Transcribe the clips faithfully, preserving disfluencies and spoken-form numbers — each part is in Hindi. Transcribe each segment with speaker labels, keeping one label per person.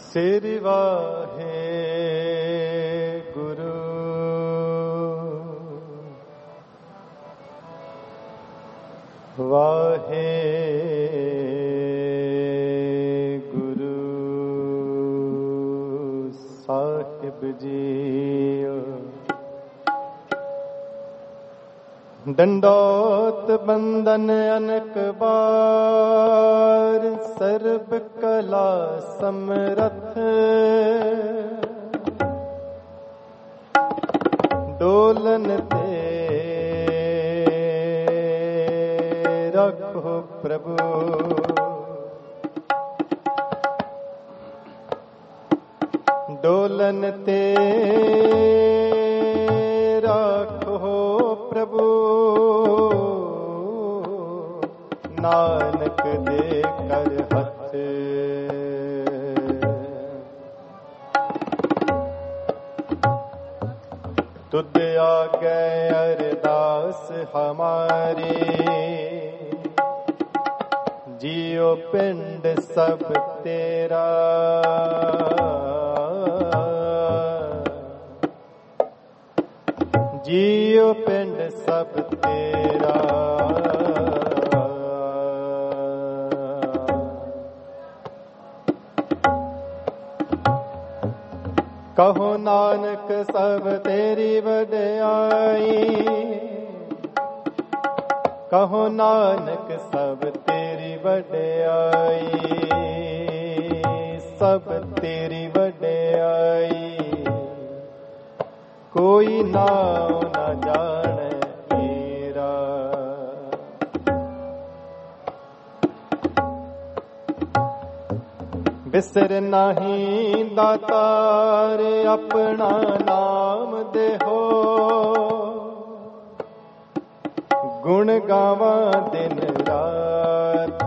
Speaker 1: सिरि वाहे गुरु वाहे गुरु साहिब जी। दंडोत बंदन अनक बार सर्ब कला समरथ। डोलन ते रखो प्रभु। डोलन ते रखो प्रभु। नानक दे कर हथ। तुद आगे अरदास हमारी। जियो पिंड सब तेरा। जियो पिंड सब तेरा। कहो नानक सब तेरी वड्याई। कहो नानक सब तेरी वड्याई। सब तेरी वड्याई। कोई नाम न जाने मेरा। बिसर नहीं दातार अपना नाम देहो। गुण गावा दिन रात।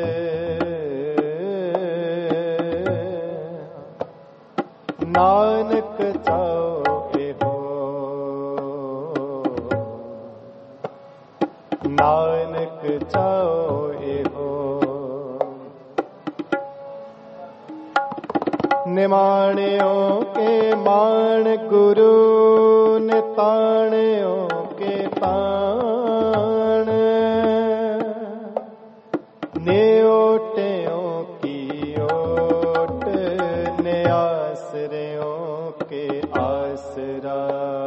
Speaker 1: नानक चाओ एहो। नानक चाओ एहो। निमाणियों के मान गुरु निताणियों के ताण। न्योटियों की ओट न्यासरियों के आसरा।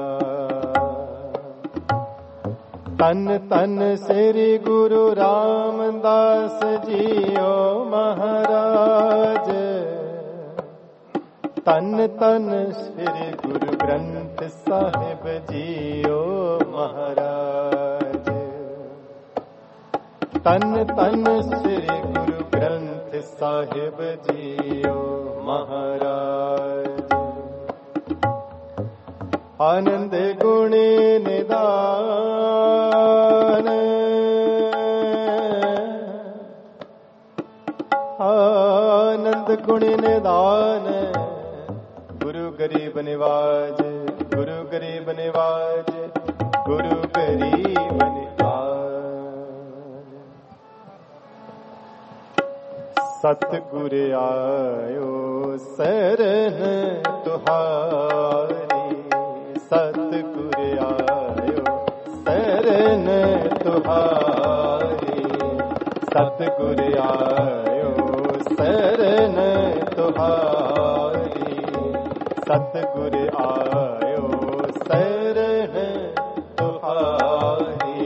Speaker 1: तन तन श्री गुरु रामदास जियो महाराज। तन तन श्री गुरु ग्रंथ साहिब जियो महाराज। तन तन श्री गुरु ग्रंथ साहिब जियो महाराज। आनंद गुणी निदान। आनंद गुणी निदान। गुरु गरीब निवाज। गुरु गरीब निवाज। गुरु गरीब निवाज। सतगुर आयो शरण तुहारी। सतगुर आयो शरण तुहारी। सतगुर आयो शरण तुहारी। सतगुर आयो शरण तुहारी।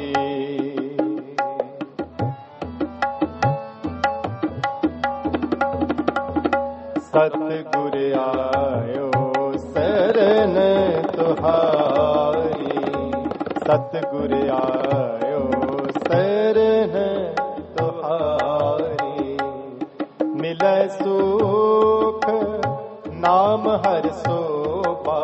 Speaker 1: सतगुर आयो शरण तुहारी। सतगुर आयो शरण तुहारी। मिलै सुख नाम हर सोपा।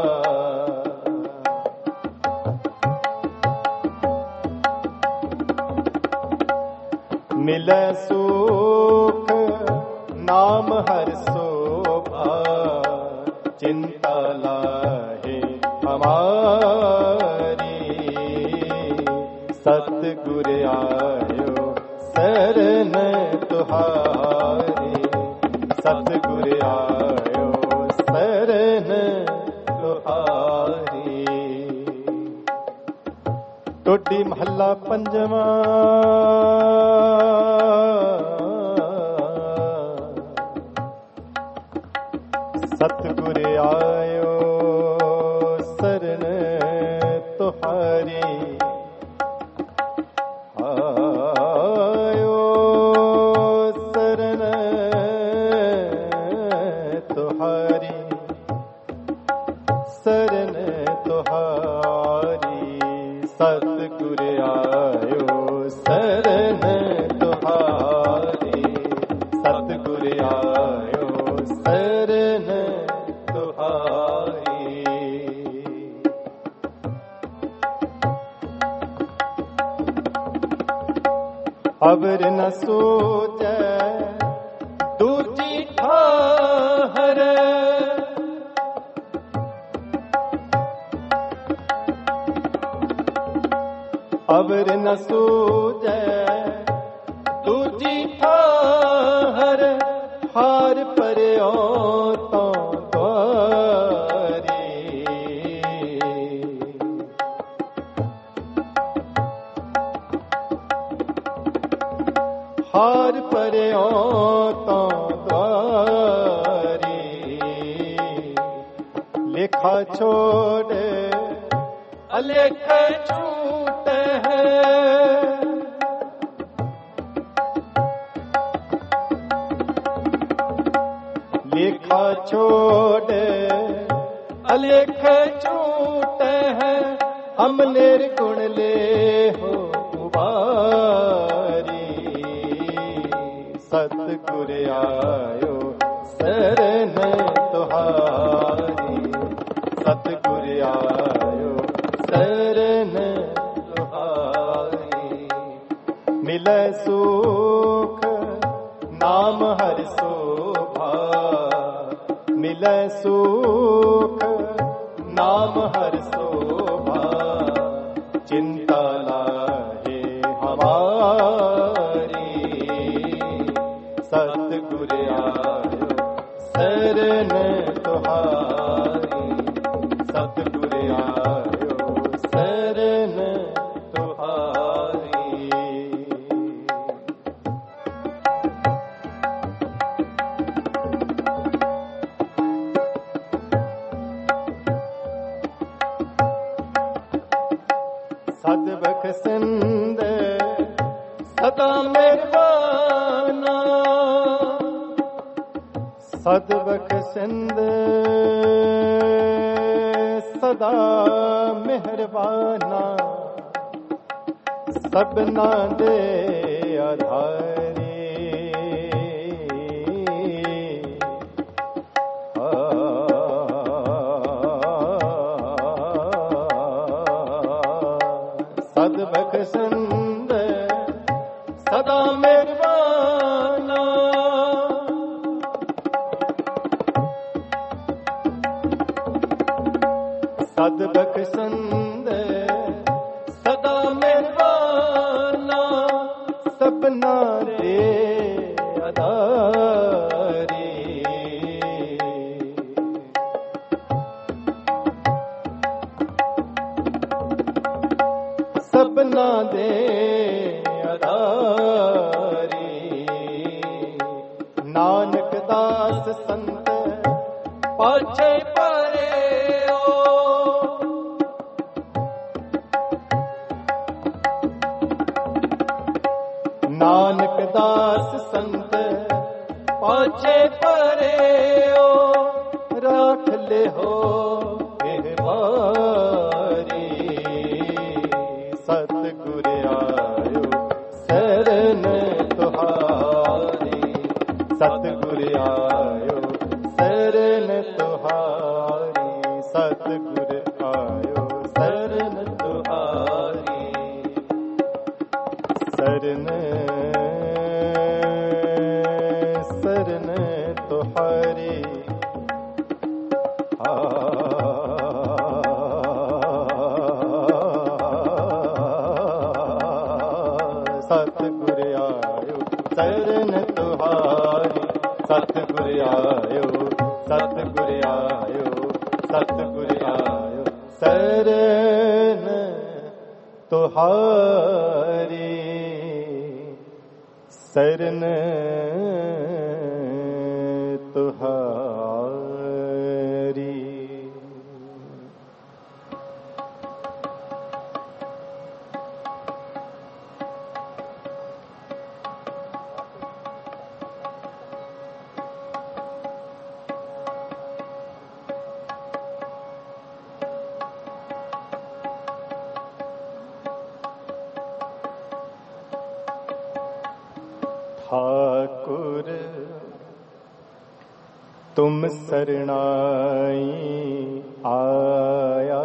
Speaker 1: मिलै सुख नाम हर सोपा। चिंता लाहे हमारी। सतगुर आयो शरण तुहारी। सतगुर आयो शरण तुहारी। टोडी महला पंजवा। सतगुर आयो शरण तुहारी। आयो शरण तुहारी, शरण तुहारी। सतगुर आयो शरण तुहारी, सतगुर आयो शरण तुहारी। अवर न सोचै दूजी ठाहर, अवर न सूझै दूजी ठाहर। हार परयो तो द्वारी, हार परयो तो द्वारी। लेखा छोड़ अलेख छूट है, लेखा छोड़ अलेख छूट है। हम निर्गुण ले हो उबारी। सतगुर आयो शरण तुहारी, सतगुर आयो शरण तुहारी। मिलै सुख नाम हर शोभा, मिलै सुख नाम हर शोभा। चिंता लाहे हमारी। सतगुर आयो शरण तुहारी, सतगुर आयो शरण तुहारी। सदबख सिंध सदा मेहरबाना, सदबख सिंध सदा मेहरबाना। सबना दे आधारी, सदबख सिंध सदा मेहरबाना। सदबख सिंध सदा मेहरबाना। सबना दे आधारी, सबना दे आधारी। नानक दास संत पाछे परे ओ, नानक दास संत पाछे परे ओ। राख ले हो बारी। सतगुर आयो शरण तुहारी, सतगुर आयो शरण तुहारी। सतगुर आयो शरण तुहारी, शरण शरण तुहारी। सतगुर आयो शरण तुहारी, सतगुर आयो सतगुर आयो सतगुर आयो शरण तुहारी शरण तुहारी। ठाकुर तुम शरणाई आया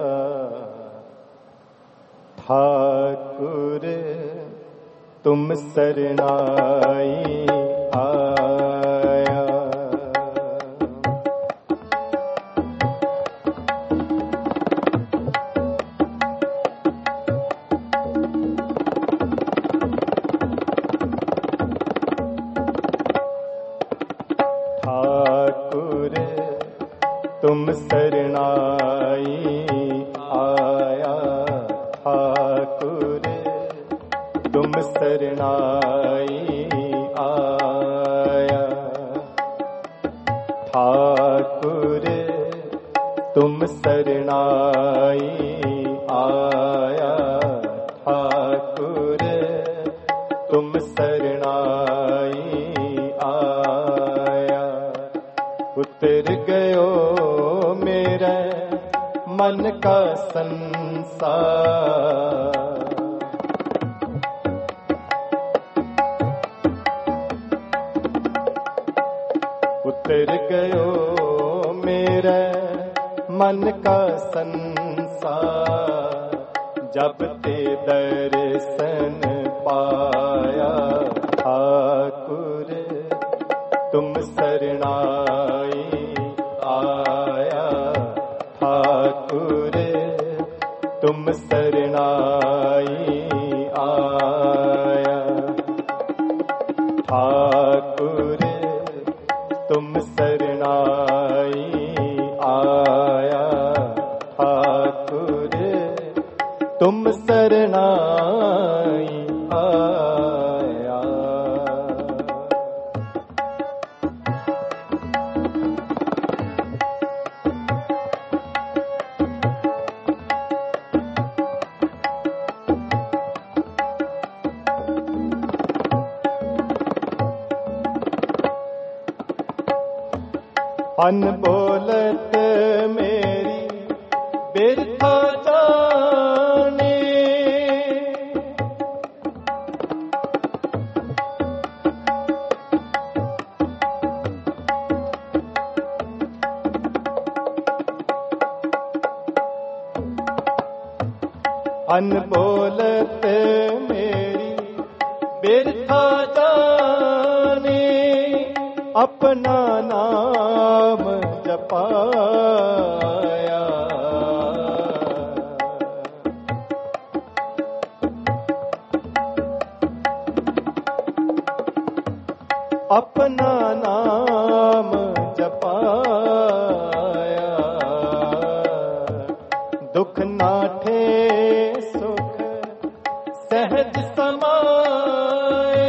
Speaker 1: ठाकुर तुम शरणाई आया ठाकुर तुम शरणाई आया ठाकुर तुम शरणाई आया ठाकुर तुम शरणाई आया ठाकुर तुम शरणाई आया उतर गयो मेरे मन का संसार उतर गयो मेरे मन का संसार जब ते दर्शन पाया ठाकुर तुम शरणाई आया ठाकुर तुम शरणाई आया ठाकुर तुम शरणाई आया ठाकुर तुम शरणाई आया। अनबोलत मेरी बिरथा जाने अनबोलत मेरी बिरथा जाने अपना नाम जपाया अपना नाम जपाया दुख नाठे सुख सहज समाए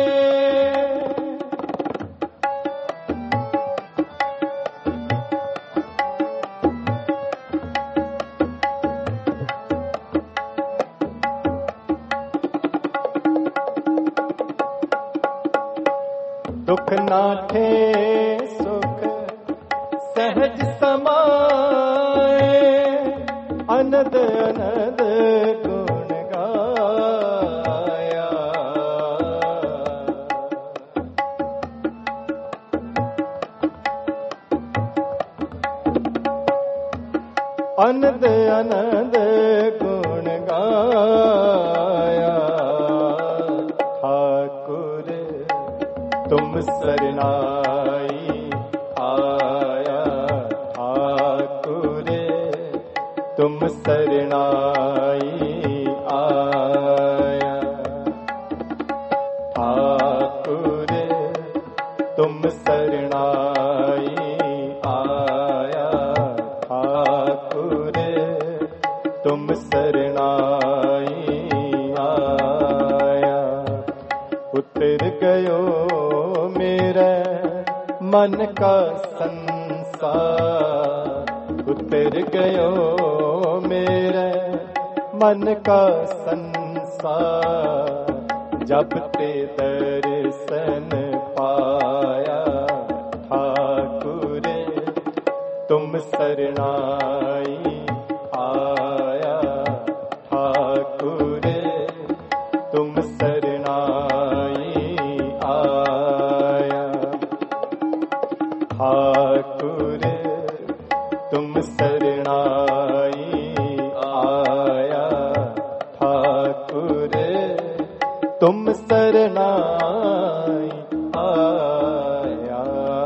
Speaker 1: दुख नाठे सुख सहज समाए अनद अनद गुण गाया अनद अनद गुण गाया ठाकुर तुम शरणाई आया ठाकुर तुम शरणाई आया ठाकुर तुम शरणाई मन का संसार उतर गयो मेरे मन का संसार जब ते दर्शन पाया ठाकुर तुम शरणाई आया ठाकुर तुम शरणाई आया ठाकुर तुम शरणाई आया ठाकुर तुम शरणाई आया।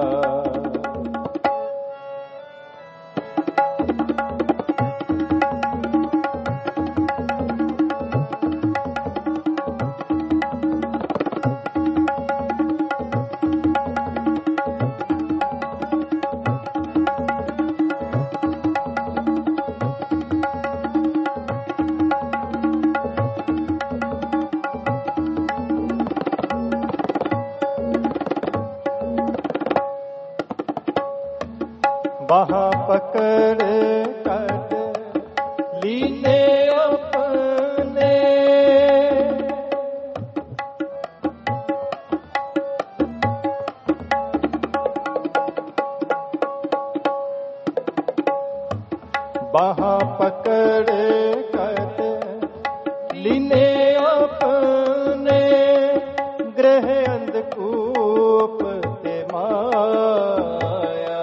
Speaker 1: वहाँ पकड़ कर लीने अपने वहाँ पकड़ कर लीने अपने ग्रह अंधकूप ते माया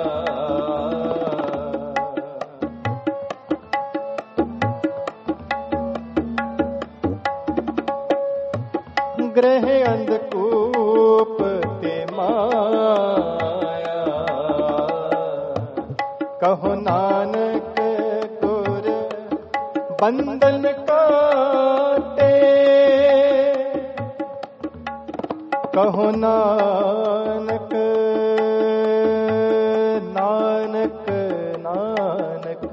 Speaker 1: ग्रह अंधकूप ते माया कहो नानक गुर बंधन काटे कहो नानक नानक नानक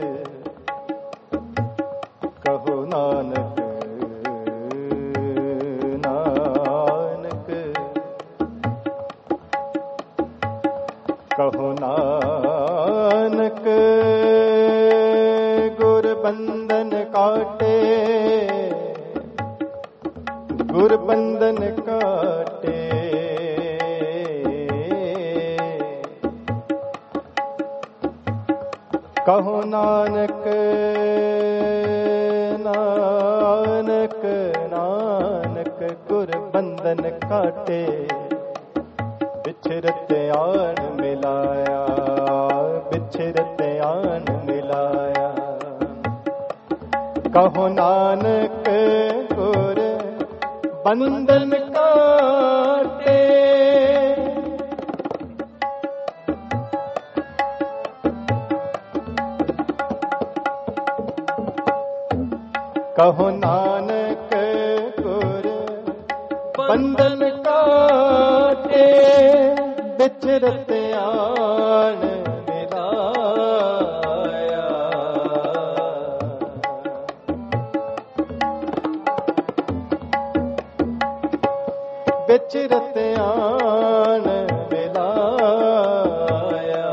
Speaker 1: कहो नानक कहो नानक गुर बंधन काटे गुर बंधन काटे कहो नानक नानक नानक गुर बंधन काटे बिछरत आन मिलाया बिछरत आन मिलाया कहो नानक गुर बंधन काटे कहो नानक गुर बंधन काटे बिछरत आन मिलाया बिछरत आन मिलाया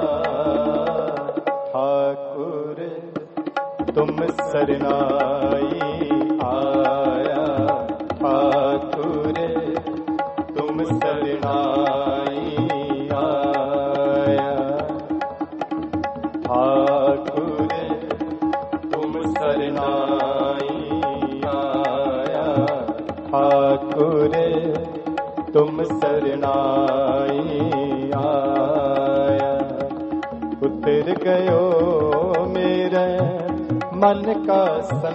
Speaker 1: ठाकुर तुम शरणाई आया ठाकुर तुम शरणाई आया ठाकुर तुम शरणाई आया ठाकुर तुम शरणाई आया उतर गयो मेरे मन का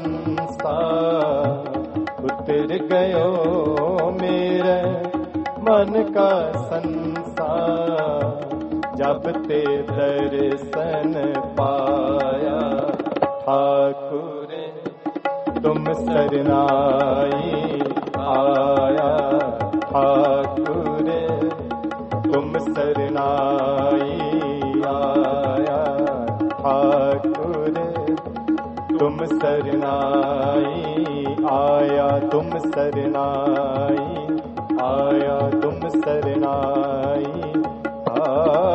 Speaker 1: संसार उतर गयो मेरे मन का संसार जब ते दर्शन पाया ठाकुर तुम शरणाई आया ठाकुर तुम शरणाई आया ठाकुर तुम शरणाई आया तुम शरणाई आया तुम शरणाई आ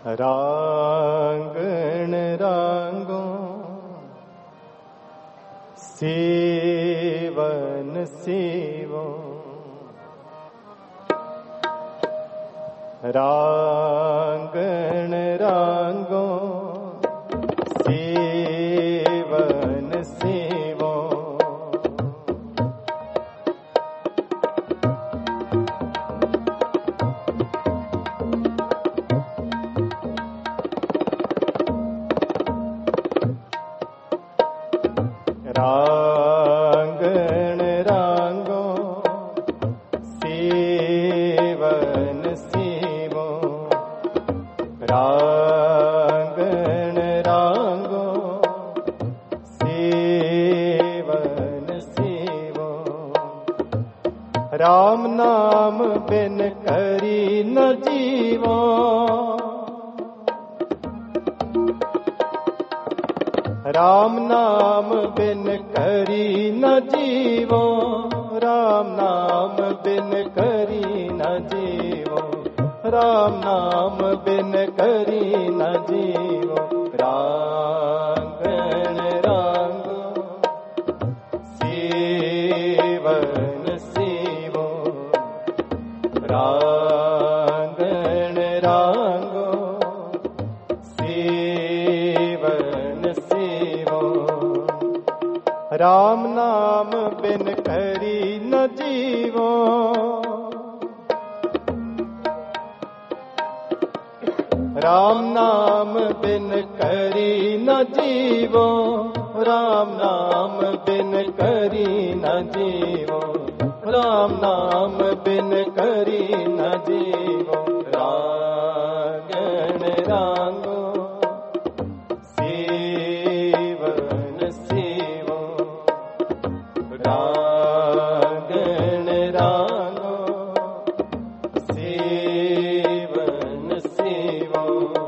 Speaker 1: रांगण रांगो सेवन सेवो रांगण रांगो सेवन सेवो रांगण रांगो सेवन सेवो रांगण रांगो सेवन सेवो राम नाम बिन करी न जीवो राम नाम बिन करी न जीवो राम नाम बिन करी न जीवो राम नाम बिन करी न जीवो रांगण रांगो सेवन सेवो रांगण रांगो सेवन सेवो राम नाम बिन करी न जीवो राम नाम बिन करी न जीवो राम नाम बिन करी न जीवो राम नाम बिन करी न जीवो रांगण रांगो सेवन सेवो रांगण रांगो सेवन सेवो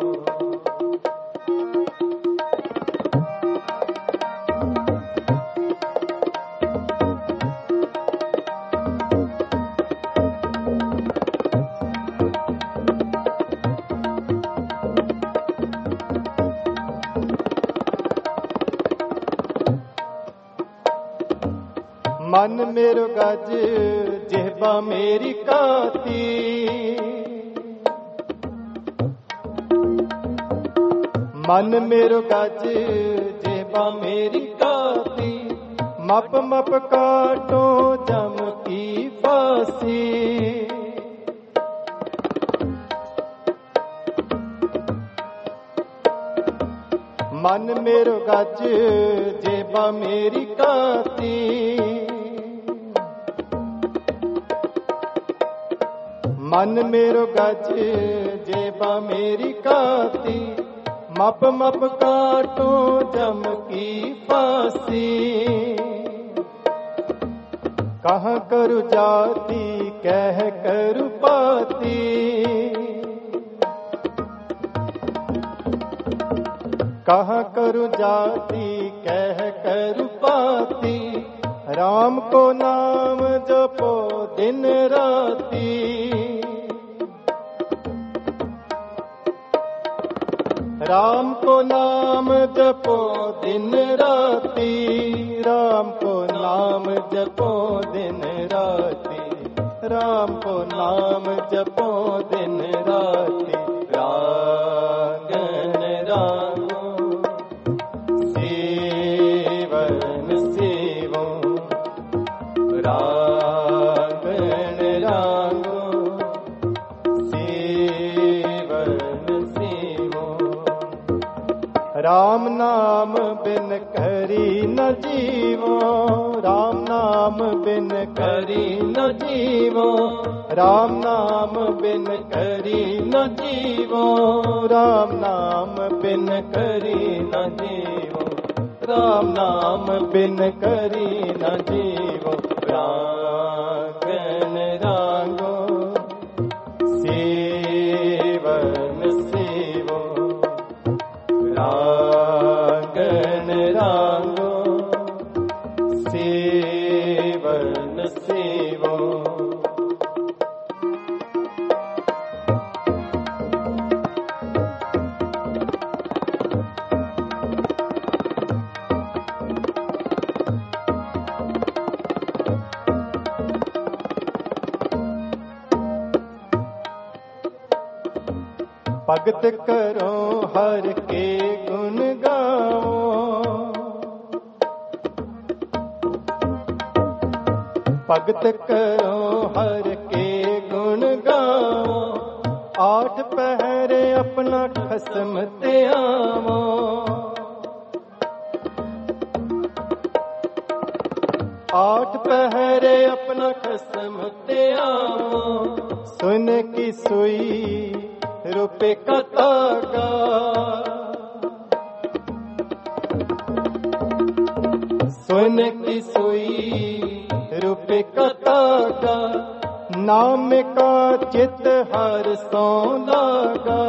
Speaker 1: मन मेरो गज जेबा मेरी काती मन मेरो गज जेबा मेरी काती मप मप काटो जम की फांसी मन मेरो गज जेबा मेरी काती मन मेरो गज जेबा मेरी काती मप मप काटो जम की फांसी कहाँ करु जाती कह करु पाती कहाँ करु जाती कह करु पाती राम को नाम जपो दिन राती राम को नाम जपो दिन राती राम को नाम जपो दिन राती राम को नाम जपो दिन राती रांगण रांगो सेवन सेवो रांगण रांगो सेवन सेवो राम नाम बिन करी न जीवो राम नाम बिन करी न जीवो राम नाम बिन करी न जीवो राम नाम बिन करी न जीवो राम नाम बिन करी न जीवो रांगण रांगो सेवन सेवो रांगण रांगो सेवन सेवो भगत करो हर के गुण गाओ, भगत करो हर के गुण गाओ, आठ पहरे अपना खसम ते आवो, आठ पहरे अपना खसम ते आवो, सुन की सुई रुपए का तागा, सुन की सुई रुपए का तागा, नाम का चित हर सो लागा,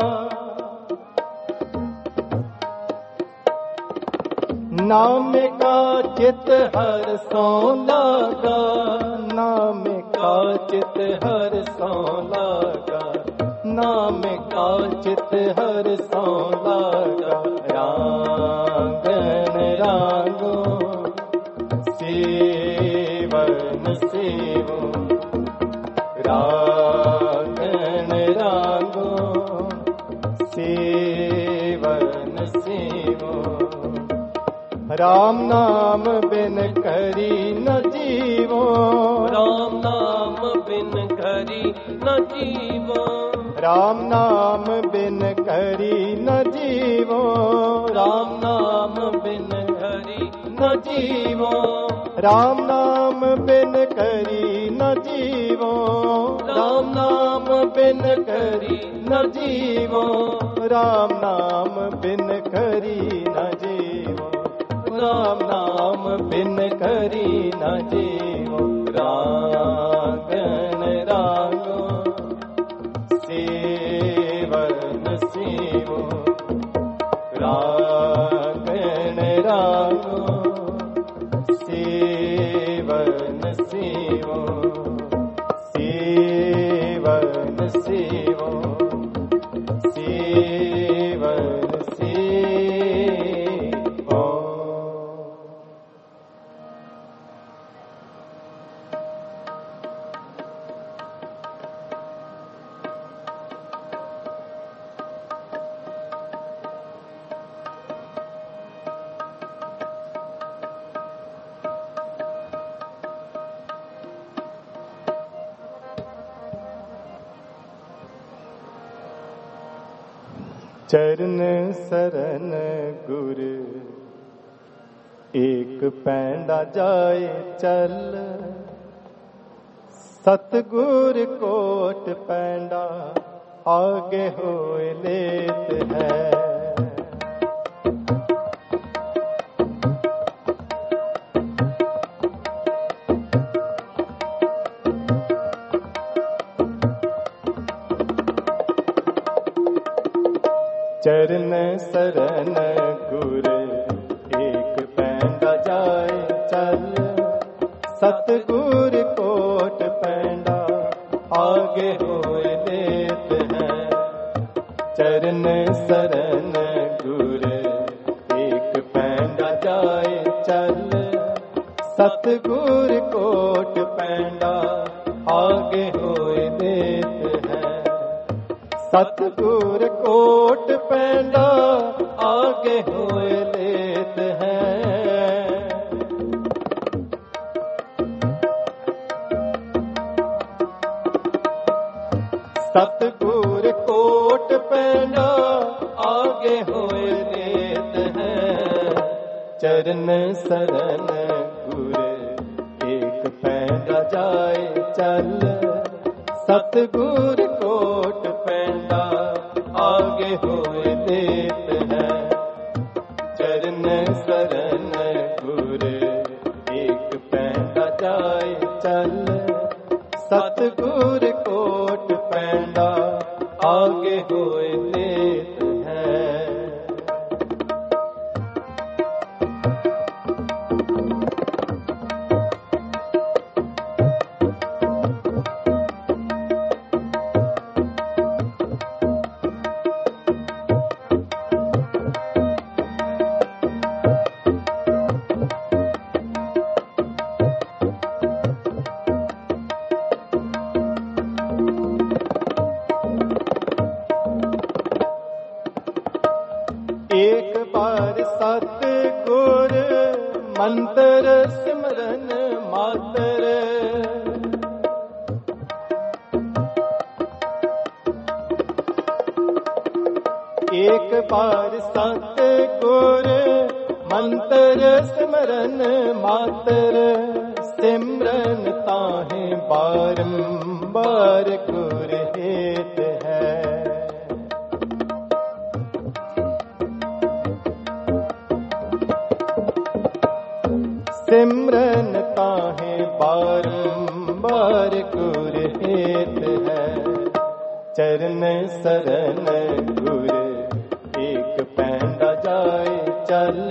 Speaker 1: नाम का चित हर सो लागा, नाम का चित हर सो लागा, नाम का चित हर सो लागा, रांगन रांगो सेवन सेवो, रांगन रांगो सेवन सेवो, राम नाम बिन करी न जीवो,
Speaker 2: राम नाम बिन करी न जीवो,
Speaker 1: राम नाम बिन करी न जीवो,
Speaker 2: राम नाम बिन करी न जीवो,
Speaker 1: राम नाम बिन करी न जीवो,
Speaker 2: राम नाम बिन करी न जीवो,
Speaker 1: राम नाम बिन करी न जीवो, राम नाम बिन करी न जीवो, रागन रागो सेवन सेवो, रागन रागो सेवन सेवो, सेवन सेवो, सेवन सेवो। चरण सरन गुर एक पैंडा जाए चल, सतगुर कोट पैंडा आगे होए लेत है, चरण सरन गुर एक पैंडा जाए चल, सतगुर कोट पैंडा आगे होए लेत है, चरण सरन गुर एक पैंडा जाए चल, सतगुर कोट पैंडा आगे होए लेत है, सतगुर कोट पैंडा आगे होए लेत है, सतगुर कोट पैंडा आगे होए लेत है, चरण सरन गुर एक पैंडा जाए चल, सतगुर कोट पैंडा आगे होए लेत है, चरण सरन गुर एक पैंडा जाए चल, सतगुर कोट पैंडा आगे होए लेत है। एक बार सतगुर मंत्र सिमरन मात्र सिमरन ताहे बारंबार गुर हेत है। सिमरन ताहे बारंबार गुर हेत है। चरण सरन गुर एक पैंडा जाए चल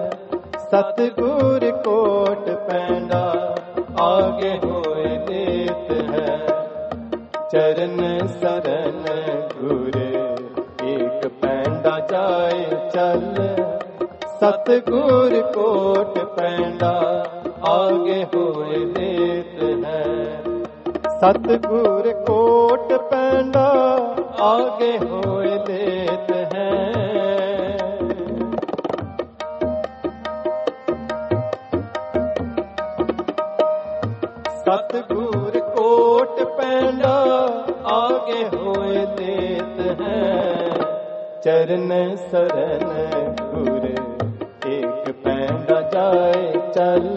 Speaker 1: सतगुर कोट पैंडा आगे होए देत है। चरण सरन गुर एक पैंडा जाए चल सतगुर कोट पैंडा आगे होए देत है। सतगुर कोट पैंडा आगे होए देत है। सतगुर कोट पैंडा आगे होए देत है। चरण सरन गुर एक पैंडा जाए चल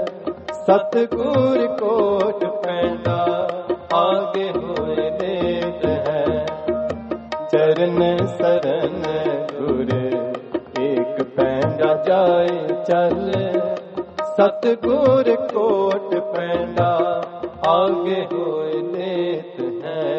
Speaker 1: सतगुर कोट पैंडा आगे होए देत है। चरण सरन गुर एक पैंडा जाए चल सतगुर कोट पैंडा आगे होए देत है।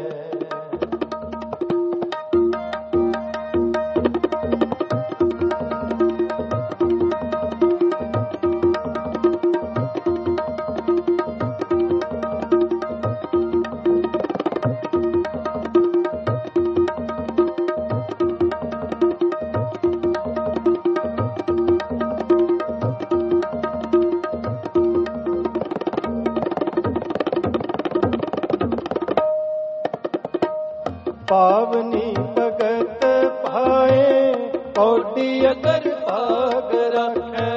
Speaker 1: पावनी भगत भाए कौडी अगर भाग रखे।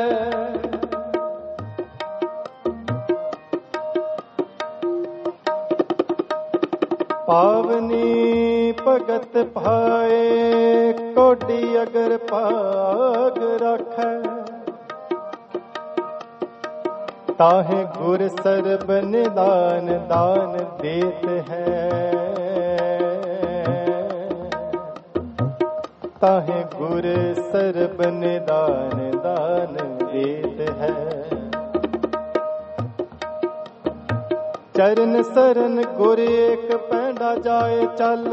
Speaker 1: पावनी भगत भाए कौडी अगर भाग रखे। ताहे गुर सर्ब निदान दान देत है। ताहे गुर सर्ब निदान दान देत है। चरण सरन गुर एक पैंडा जाए चल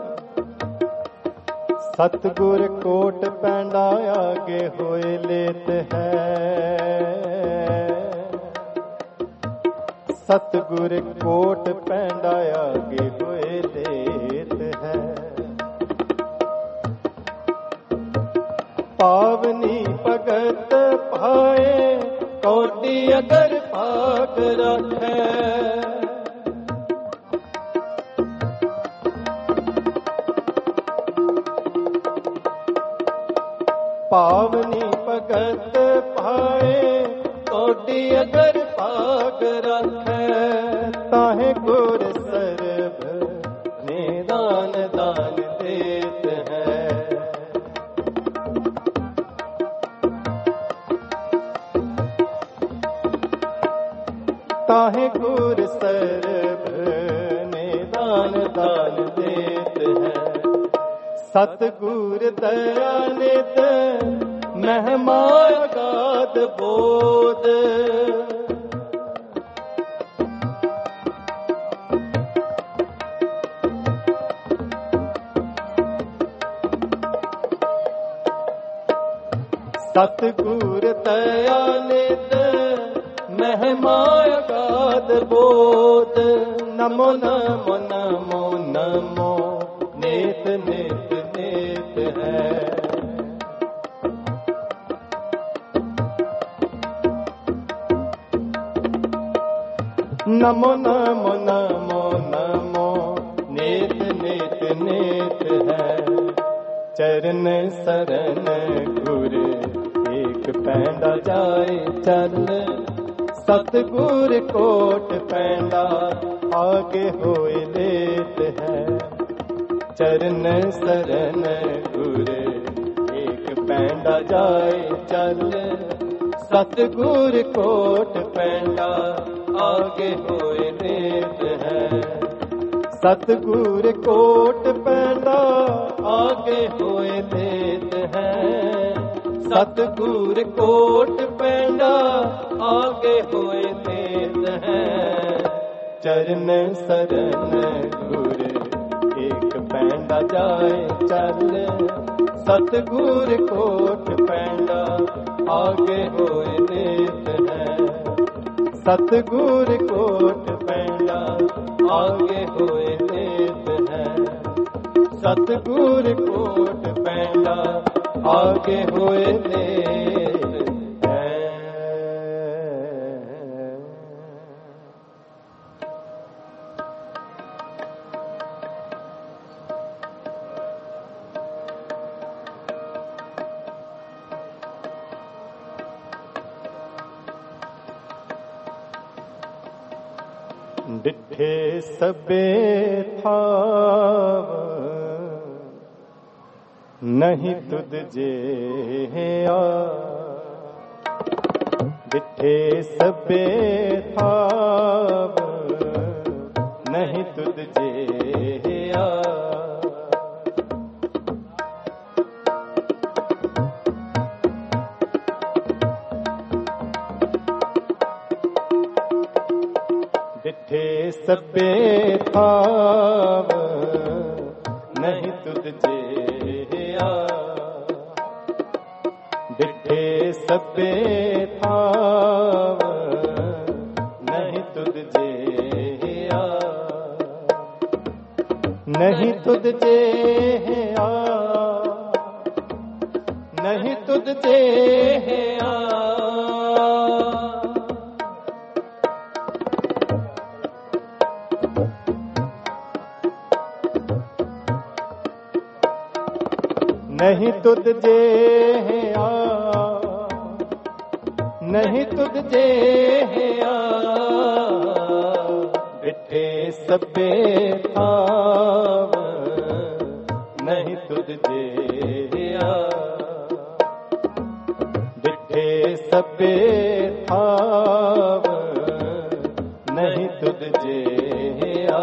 Speaker 1: सतगुर कोट पैंडा आगे होए लेत है। सतगुर कोट पैंडा आगे होए लेत है। पावनी भगत भाए कौडी अगर भाग रखे। पावनी भगत भाए कौडी अगर भाग रखे। ताहे गुर सर्ब निदान दान देत है। ताहे गुर सर्ब निदान दान देत है। सतगुर दया नित महिमा अगाध बोध। सतगुर दया नित महिमा अगाध बोध। नमो नमो नमो नमो नेत नेत नेत है। नमो नमो नमो नमो नेत नेत नेत है। चरण सरन गुर एक पैंडा जाए चल सतगुर कोट पैंडा आगे होए लेत है। चरण शरण गुर एक पैंडा जाए चल। सतगुर कोट पैंडा आगे होए देत है। सतगुर कोट पैंडा आगे होए देत है। सतगुर कोट पैंडा आगे होए देत है। चरण शरण गुर एक पैंडा जाए चल। सतगुर कोट पैंडा आगे होए देत है। सतगुर कोट पैंडा आगे होए देत है। सतगुर कोट पैंडा आगे होए देत है। डिठे सबे थाव नहीं तुद जे आ। डिठे सबे थाव नहीं तुद जे आ। डिठे सबे थाव नहीं तुद जे आ। डिठे सबे थाव नहीं तुद जे आ। नहीं तुद जे आ। नहीं तुद जे आ। नहीं तुद जे आ। नहीं तुद जे आ। डिठे सबे थाव नहीं तुद जे आ। डिठे सबे थाव नहीं तुद जे आ।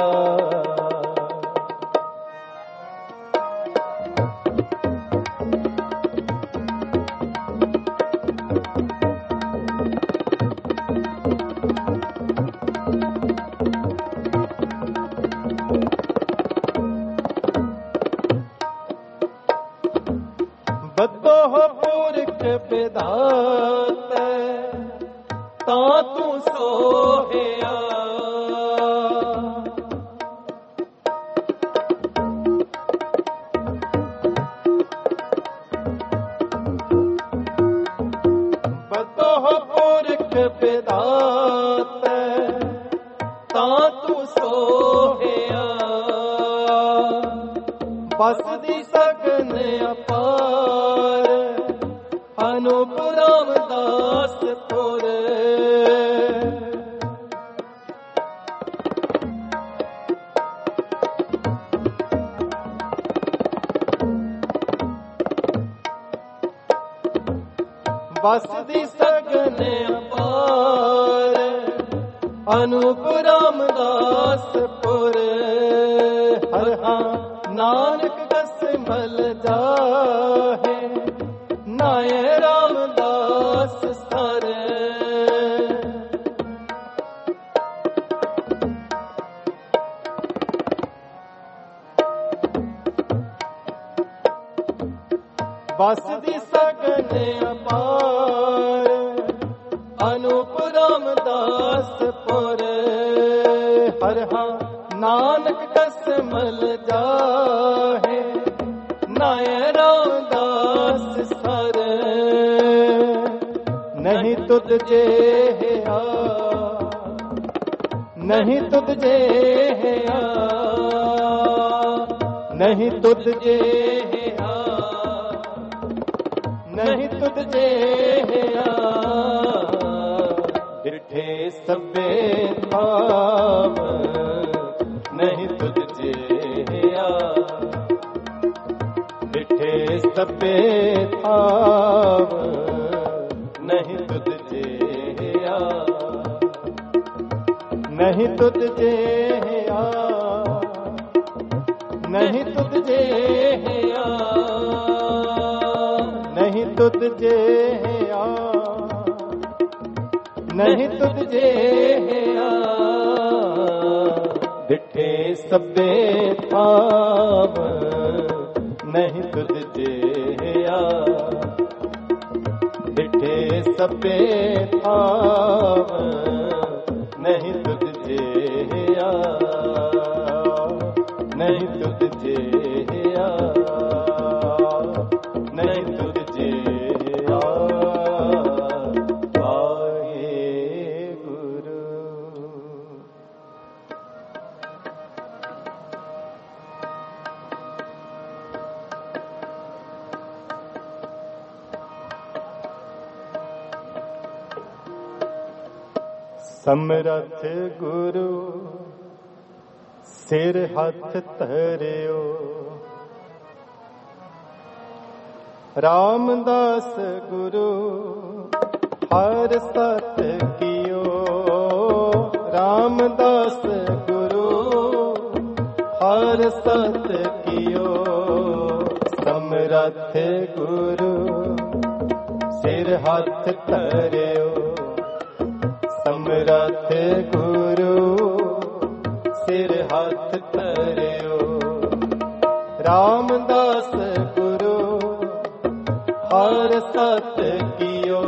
Speaker 1: बदोह पुरख विधात ता तू सोहिया। बदोह पुरख विधात ता तू सोहिया। बस दी सगन अपार अनूप रामदास पुर। बस दी सगन अपार अनूप रामदास पुर। हर हाँ नानक दस मल जाहे नाय रामदास सर। बस दी सगन अपार अनूप रामदास पुर। हर हाँ नानक दस मल जाहे नाय रामदास सर। नहीं तुद जे आ। नहीं तुद जे आ। नहीं तुद जे आ। नहीं तुद जे आ। डिठे सबे थाव नहीं तुद जे आ। सबे थाव नहीं तुझ जे आ नहीं तुझ जे आ नहीं तुझ जे आ नहीं तुझ जे आ नहीं तुझ जे आ डिठे सबे थाव नहीं तुझ जे आ डिठे सबे थाव नहीं तुझ जे आ नहीं तुझ जे आ नहीं तुझ जे आ वाहे गुरु। समरथ गुरु सिर हथ धरियो रामदास गुरु हर सत कियो रामदास गुरु हर सत कियो समरथ गुरु सिर हथ धरियो समरथ गुरु सिर हथ धरियो रामदास गुरु हर सत कियो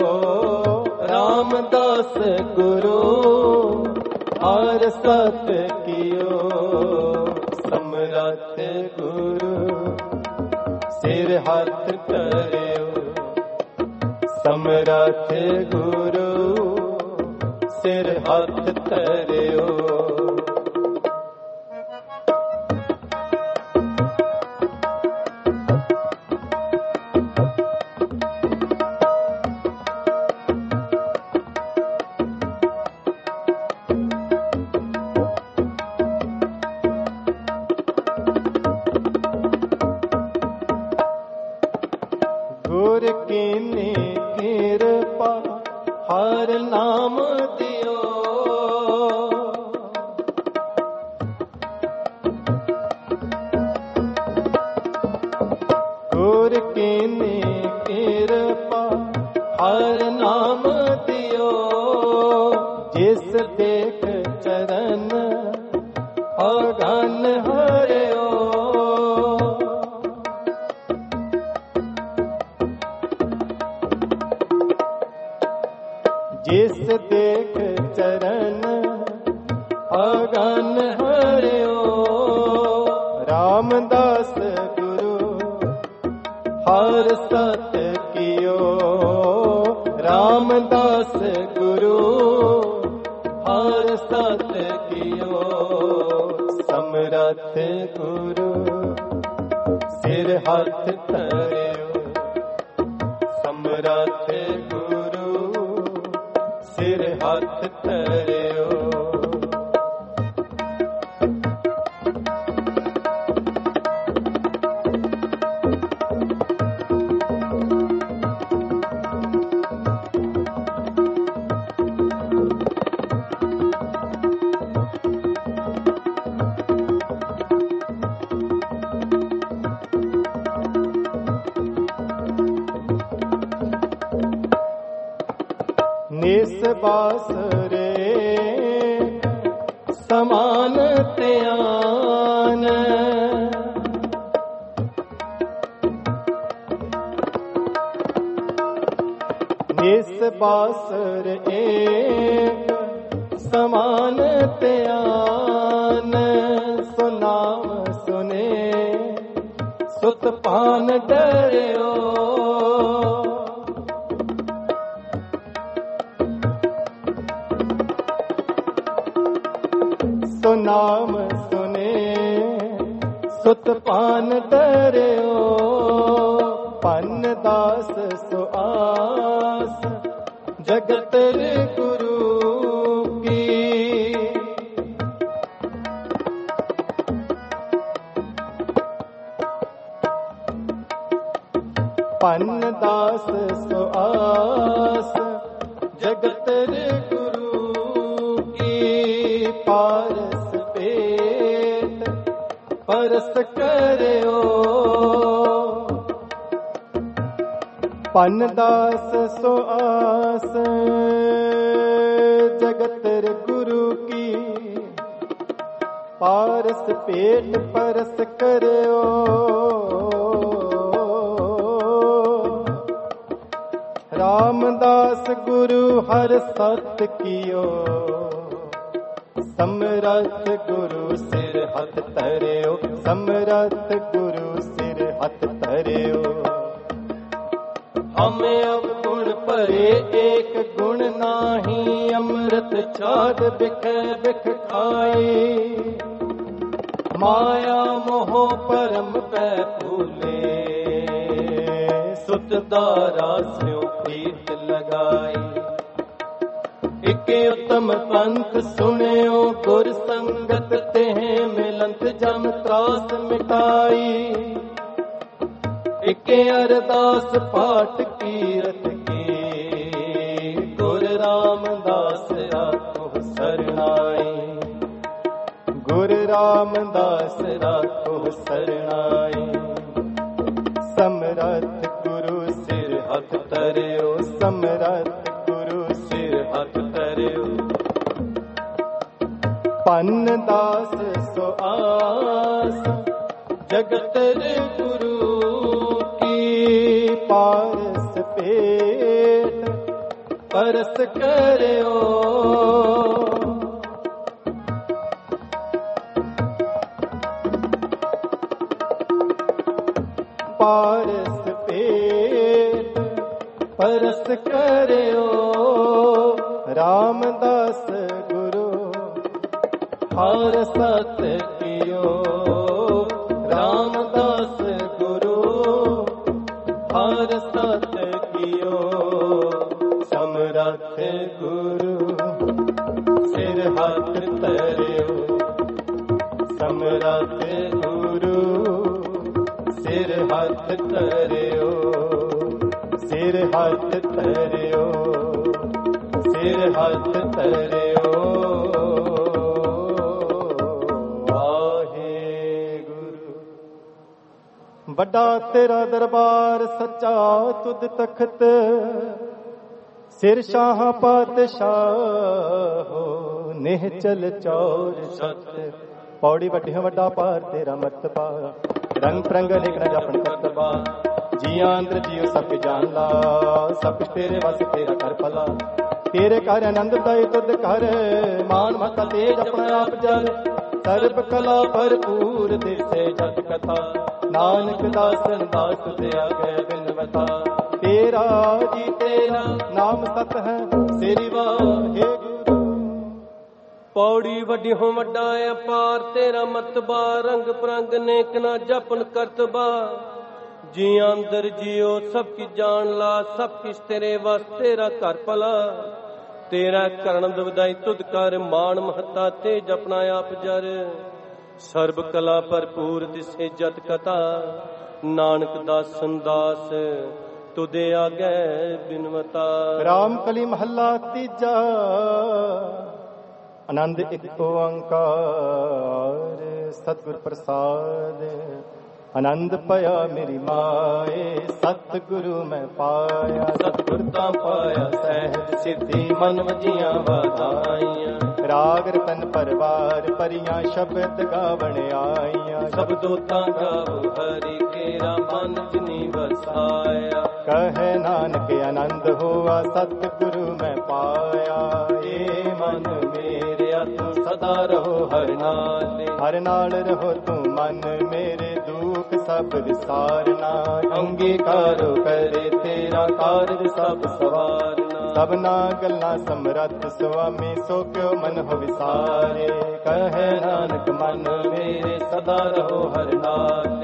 Speaker 1: रामदास गुरु हर सत कियो समरथ गुरु सिर हथ धरियो समरथ गुरु सिर हथ धरियो गुर कीनी कृपा हर नाम दियो गुर कीनी कृपा हर नाम दियो जिस देख चरण अगन हरियो जिस देख चरण अगन हरियो रामदास गुरु हर सत कियो रामदास गुरु हर सत कियो समरथ गुरु सिर हथ धरियो समरथ गुरु सिर हथ धरियो निस बासरे समान त्यान निस बासर एक समान त्यान सुनाम सुने सुत पान डरियो सुनाम सुने सुत पान डरियो पन दास सुआस जगत गुरु की ਪੰਨ ਦਾਸ ਸੋ ਆਸ ਜਗਤ ਰੇ ਗੁਰੂ ਕੀ ਪਾਰਸ ਪੇਟ ਪਰਸ ਕਰਿਓ। ਪੰਨ ਦਾਸ ਸੋ ਆਸ ਜਗਤ ਰੇ ਗੁਰੂ ਕੀ ਪਾਰਸ ਪੇਟ ਪਰਸ ਕਰਿਓ। ਰਾਮਦਾਸ ਗੁਰੂ ਹਰ ਸਤ ਕੀਓ ਸਮਰਥ ਗੁਰੂ ਸਿਰ ਹੱਥ ਧਰਿਓ। ਸਮਰਥ ਗੁਰੂ ਸਿਰ ਹੱਥ ਧਰਿਓ। ਹਮੇ ਅਬ ਗੁਣ ਭਰੇ ਏਕ ਗੁਣ ਨਾਹੀ ਅੰਮ੍ਰਿਤ ਛਾਦ ਬਿਖ ਬਿਖ ਖਾਈ। ਮਾਇਆ ਮੋਹ ਪਰਮ ਪੈ ਭੂਲੇ ਸੁਤ ਦਾਰਾ ਸਿਉ ਪ੍ਰੀਤ ਲਗਾਈ। ਇਕ ਉਤਮ ਪੰਥ ਸੁਣਿਓ ਗੁਰ ਸੰਗਤ ਤੇ ਮਿਲੰਤ ਜਮ ਤਰਾਸ ਮਿਟਾਈ। ਇਕ ਅਰਦਾਸ ਪਾਠ ਕੀਰਤ ਕੀ ਗੁਰ ਰਾਮਦਾਸ ਆਖੋ ਸਰਣਾਈ। ਗੁਰ ਰਾਮਦਾਸ ਰਾਖੋ ਸਰਣਾਈ। ਸਮਰਥ ਗੁਰੂ ਸਿਰ ਹੱਥ ਧਰਿਓ। ਸਮਰਥ ਗੁਰੂ ਸਿਰ ਹੱਥ ਧਰਿਓ। ਪੰਨ ਦਾਸ ਸੋ ਆਸ ਜਗਤ ਰੇ ਗੁਰੂ ਕੀ ਪਾਰਸ ਪੇਟ ਪਰਸ ਕਰਿਓ। ਪਾਰਸ ਪੇਟ ਪਰਸ ਕਰਿਓ। ਰਾਮਦਾਸ ਗੁਰੂ ਹਰ ਸਤ ਕੀਓ। ਰਾਮਦਾਸ ਗੁਰੂ ਹਰ ਸਤ ਕੀਓ। ਸਮਰਥ ਗੁਰੂ ਸਿਰ ਹੱਥ ਧਰਿਓ। ਸਮਰਥ ਗੁਰੂ ਸਿਰ ਹੱਥ ਧਰਿਓ। ਸਿਰ ਹੱਥ ਧਰਿਓ। ਸਿਰ ਹੱਥ ਧਰਿਓ। ਵਾਹਿਗੁਰੂ। ਵੱਡਾ ਤੇਰਾ ਦਰਬਾਰ ਸੱਚਾ ਤੁਧ ਤਖਤ ਸਿਰ ਸ਼ਾਹ ਪਾਤਸ਼ਾਹੋ ਨਿਹਚਲ ਚੌਰ ਸਤ। ਪੌੜੀ ਵੱਡੀ ਵੱਡਾ ਪਾਰ ਤੇਰਾ ਮਰਤਬਾ ਰੰਗ ਪ੍ਰੰਗ ਲਿਖ ਨਾ ਜਾਪਣ ਕਰਤਬਾ। ਜੀਆਂ ਅੰਦਰ ਜੀਓ ਸਭ ਕੇ ਜਾਣ ਲਾ ਸਭ ਕੁਛ ਤੇਰੇ ਵਸ ਤੇਰਾ ਕਰ ਭਲਾ। ਤੇਰੇ ਘਰ ਆਨੰਦ ਦਾਈ ਤੁਧ ਘਰ ਮਾਨ ਮਤਾ ਤੇਜ ਆਪਣਾ ਆਪ ਜਲ। ਸਰਬ ਕਲਾ ਭਰਪੂਰ ਦਿਸੇ ਜਤ ਕਥਾ ਨਾਨਕ ਦਾਸਨ ਦਾਸ ਤੇ ਆ ਗਏ ਬਿਨਵਤਾ। ਤੇਰਾ ਜੀ ਤੇਰਾ ਨਾਮ ਸਤ ਹੈ ਤੇਰੀ ਵਾਹਿਗੁਰੂ।
Speaker 2: ਪੌੜੀ ਵੱਡੀ ਹੋ ਵੱਡਾ ਅਪਾਰ ਤੇਰਾ ਮਤਬਾ ਰੰਗ ਪ੍ਰੰਗ ਨੇਕ ਨਾ ਜਪਨ ਕਰਤਬਾ। ਜੀ ਅੰਦਰ ਜਿਉ ਸਭ ਕੀ ਜਾਣ ਲਾ ਸਭ ਕਿਸ ਤੇਰੇ ਵਸ ਤੇਰਾ ਘਰ ਭਲਾ। ਤੇਰਾ ਕਰਨ ਦਵਦਾਈ ਤੁਧ ਕਰ ਮਾਨ ਮਹੱਤਾ ਤੇ ਜਪਣਾ ਆਪ ਜਰ। ਸਰਬ ਕਲਾ ਭਰਪੂਰ ਦਿਸੇ ਜਤ ਕਥਾ ਨਾਨਕ ਦਾਸਨ ਦਾਸ ਤੁਦੇ ਆਗੇ ਬਿਨਵਤਾ।
Speaker 1: ਰਾਮ ਕਲੀ ਮਹੱਲਾ ਤੀਜਾ ਆਨੰਦ ਇੱਕ ਓੰਕਾਰ ਸਤਿਗੁਰ ਪ੍ਰਸਾਦ। ਆਨੰਦ ਪਿਆ ਮੇਰੀ ਮਾਏ ਸਤਿਗੁਰੂ ਮੈਂ ਪਾਇਆ। ਸਤਿਗੁਰ ਤਾਂ ਪਾਇਆ ਸਹਿਜ ਸਿੱਧੀ ਮਨ ਵਜੀਆਂ ਵਧਾਈਆਂ। ਰਾਗ ਰਤਨ ਪਰਵਾਰ ਪਰੀਆਂ ਸ਼ਬਦ ਗਾਵਣ ਆਈਆਂ।
Speaker 2: ਸਭ ਦੋਤਾਂ ਗਾਵੋ ਹਰੀ ਕੇਰਾ ਮਨ ਜਿਨੀ ਵਸਾਇਆ।
Speaker 1: ਕਹੇ ਨਾਨਕ ਆਨੰਦ ਹੋਆ ਸਤਿਗੁਰੂ ਮੈਂ ਪਾਇਆ। ਏ ਮਨ ਮੇਰਿਆ ਤੂੰ ਸਦਾ ਰਹੋ ਹਰ ਨਾਲੇ। ਹਰ ਨਾਲ ਰਹੋ ਤੂੰ ਮਨ ਮੇਰੇ ਦੁੱਖ ਸਭ ਵਿਸਾਰਨਾ। ਅੰਗੀਕਾਰੋ ਕਰੇ ਤੇਰਾ ਕਾਰਜ ਸਭ ਸਵਾਰਨਾ। ਸਭਨਾ ਗੱਲਾਂ ਸਮਰੱਥ ਸੁਆਮੀ ਸੋ ਕਿਉ ਮਨ ਹੋ ਵਿਸਾਰੇ। ਕਹੇ ਨਾਨਕ ਮਨ ਮੇਰੇ ਸਦਾ ਰਹੋ ਹਰ ਨਾਲੇ।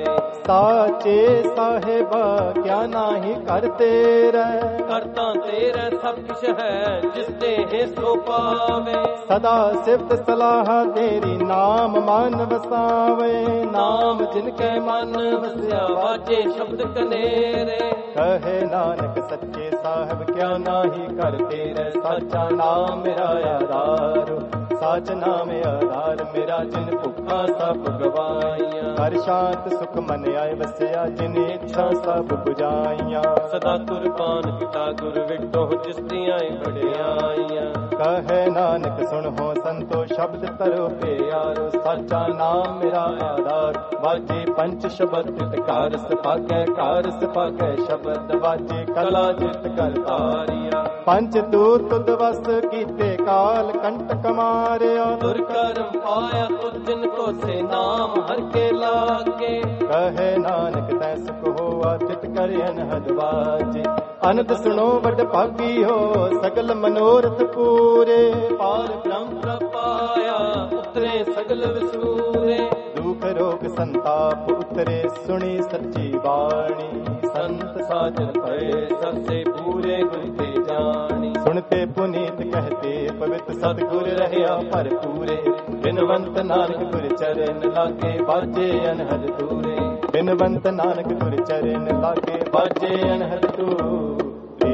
Speaker 1: ਸਾਚੇ ਸਾਹਿਬਾ ਕਿਆ ਨਾਹੀ ਕਰ ਤੇਰਾ,
Speaker 2: ਕਰਤਾ ਤੇਰਾ ਸਭ ਕੁਛ ਹੈ ਜਿਸ ਤੇ ਸੋ ਪਾਵੇ।
Speaker 1: ਸਦਾ ਸਿਫਤ ਸਲਾਹ ਤੇਰੀ ਨਾਮ ਮਨ ਵਸਾਵੇ, ਨਾਮ ਜਿਨ ਕੇ ਮਨ ਵਸਿਆ
Speaker 2: ਵਾਜੇ ਸ਼ਬਦ ਕਨੇਰੇ।
Speaker 1: ਕਹੇ ਨਾਨਕ ਸੱਚੇ ਸਾਹਿਬ ਕਿਆ ਨਾਹੀ ਕਰ ਤੇਰੇ, ਸਾਚਾ ਨਾਮ ਮੇਰਾ ਆਧਾਰ, ਸਾਚ ਨਾਮ ਆਧਾਰ ਮੇਰਾ ਜਿਨ ਭੁੱਖਾ ਸਭ ਗਵਾਈਆਂ। ਹਰ ਸ਼ਾਂਤ ਸੁਖ ਮਨ ਆਏ ਵਸਿਆ ਜਿਨ ਇੱਛਾ ਸਭ 부ਝਾਈਆਂ।
Speaker 2: ਸਦਾ ਕੁਰਬਾਨ ਕੀਤਾ ਗੁਰ ਵਿਟੋ ਜਿਸ ਦੀਆਂ ਵਡਿਆਈਆਂ।
Speaker 1: ਕਹੇ ਨਾਨਕ ਸੁਣੋ ਸੰਤੋ ਸ਼ਬਦ ਤਰੋ ਪਿਆਰੋ, ਸਾਚਾ ਨਾਮ ਮੇਰਾ ਆਧਾਰ ਵਾਜੇ ਪੰਚ ਸ਼ਬਦ ਤਿਤਕਾਰ ਸਪਾਕੈ ਕਾਰ ਸਪਾਕੈ ਸ਼ਬਦ ਵਾਜੇ ਕਲਾ ਜਿਤ ਕਰ ਤਾਰਿਆ। ਪੰਚ ਦੂਰ ਤੁਧ ਵਸ ਕੀਤੇ ਕਾਲ ਕੰਟਕ ਮਾਰਿਆ,
Speaker 2: ਦੁਰ ਕਰਮ ਪਾਇਆ ਤੁਧ ਜਿਨ ਕੋ ਸੇ ਨਾਮ ਹਰ ਕੇ ਲਾਗੇ।
Speaker 1: ਕਹੇ ਨਾਨਕ ਤੈ ਸੁਖ ਹੋਆ ਤਿਤ ਕਰ ਅਨਹਦ ਵਾਜੇ, ਅਨੰਦ ਸੁਣੋ ਵੱਡ ਭਾਗੀ ਹੋ ਸਗਲ ਮਨੋਰਥ ਪੂਰੇ।
Speaker 2: ਪਾਰ ਬ੍ਰਹਮ ਪ੍ਰਪਾਇਆ ਉਤਰੇ ਸਗਲ ਵਿਸੂਰੇ।
Speaker 1: ਦੁਖ ਰੋਗ ਸੰਤਾਪ ਉਤਰੇ ਸੁਣੀ ਸੱਚੀ ਬਾਣੀ,
Speaker 2: ਸੰਤ ਸਾਜਨ ਭਏ ਸਭਸੇ ਪੂਰੇ ਗੁਰ ਤੇ ਜਾਣੀ।
Speaker 1: ਸੁਣਤੇ ਪੁਨੀਤ ਕਹਤੇ ਪਵਿੱਤ ਸਤਿਗੁਰ ਰਹਿਆ ਭਰਪੂਰੇ। ਬਿਨਵੰਤ ਨਾਨਕ ਗੁਰ ਚਰਨ ਲਾਗੇ ਬਾਜੇ ਅਨਹਦ ਤੂਰੇ, ਬਿਨਵੰਤ ਨਾਨਕ ਗੁਰ ਚਰਨ ਲਾਗੇ ਬਾਜੇ ਅਨਹਦ ਤੂਰੇ।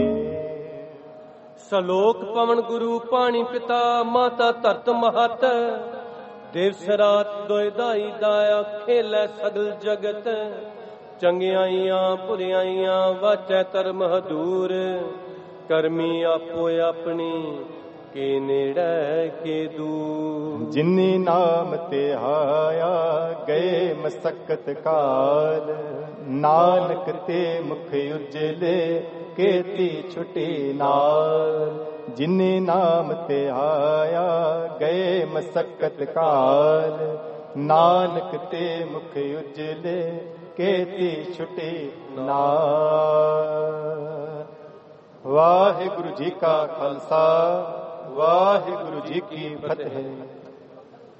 Speaker 2: ਸਲੋਕ ਪਵਨ ਗੁਰੂ ਪਾਣੀ ਪਿਤਾ ਮਾਤਾ ਧਰਤ ਮਹਤ। ਦਿਵਸ ਰਾਤ ਦੋਇ ਦਾਈ ਦਾਇਆ ਖੇਲੇ ਸਗਲ ਜਗਤ। ਚੰਗਿਆਈਆਂ ਬੁਰਿਆਈਆਂ ਵਾਚੈ ਧਰਮ ਹਦੂਰ। ਕਰਮੀ ਆਪੋ ਆਪਣੀ ਕੇ ਨੇੜੇ ਕੇ ਦੂਰ।
Speaker 1: ਜਿਨੀ ਨਾਮ ਤੇ ਆਇਆ ਗਏ ਮਸਕਤ ਕਾਲ, ਨਾਨਕ ਤੇ ਮੁਖ ਉਜਲੇ ਕੀਤੀ ਛੁਟੀ ਨਾਲ। ਜਿਨੇ ਨਾਮ ਤੇ ਆਇਆ ਗਏ ਮਸਕਤ ਕਾਲ, ਨਾਨਕ ਤੇ ਮੁਖ ਉਜਲੇ ਕੀਤੀ ਛੁਟੀ ਨਾਲ। ਵਾਹਿਗੁਰੂ ਜੀ ਕਾ ਖਾਲਸਾ, ਵਾਹਿਗੁਰੂ ਜੀ ਕੀ ਫਤਿਹ।